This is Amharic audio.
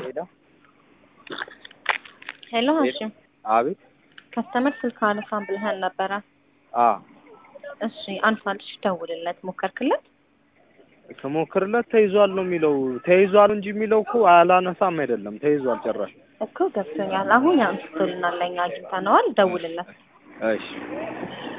ሄሎ ሀሽም አቤት ከስተመር ስልክ አነሳን ብለህን ነበረ? እሺ አንሳልሽ ደውልለት ሞከርክለት? ስሞክርለት ተይዟል ነው የሚለው። ተይዟል እንጂ የሚለው እኮ አላነሳም አይደለም ተይዟል ጭራሽ እኮ ገብቶኛል። አሁን አንስቶልናል ለኛ አግኝተነዋል። ደውልለት። እሺ